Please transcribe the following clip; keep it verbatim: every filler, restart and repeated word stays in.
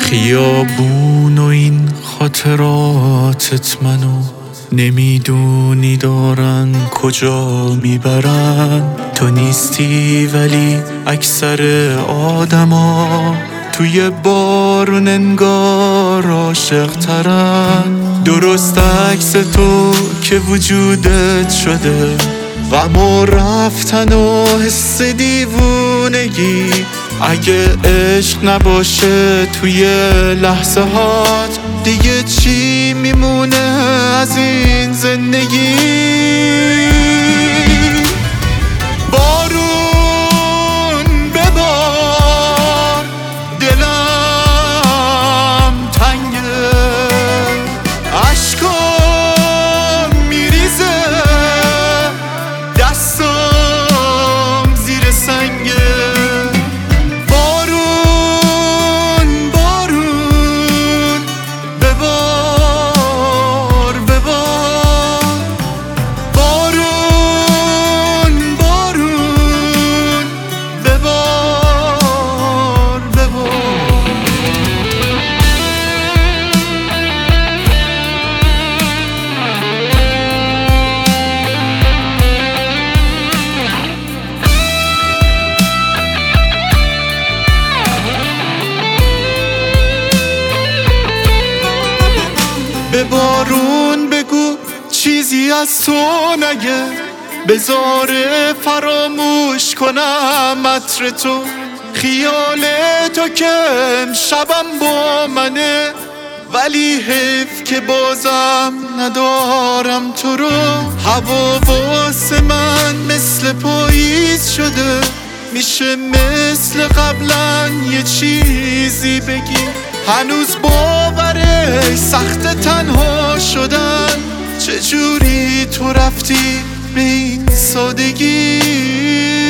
خیابون و این خاطراتت منو نمیدونی دارن کجا میبرن. تو نیستی ولی اکثر آدما توی بارون انگار عاشق ترن. درست عکس تو که وجودت شده غم و رفتن و حس دیوونگی. اگه عشق نباشه توی لحظه هات دیگه چی میمونه از این زندگی؟ بارون ببار دلم تنگه، عشقام میریزه دستم زیر سنگه. به بارون بگو چیزی از تو نگه، بذاره فراموش کنم عطر تو. خیال تو که امشبم با منه، ولی حیف که بازم ندارم تو رو. هوا واسه من مثل پاییز شده، میشه مثل قبلا یه چیزی بگی. هنوز باورش سخت تنها شدن، چجوری تو رفتی به این سادگی؟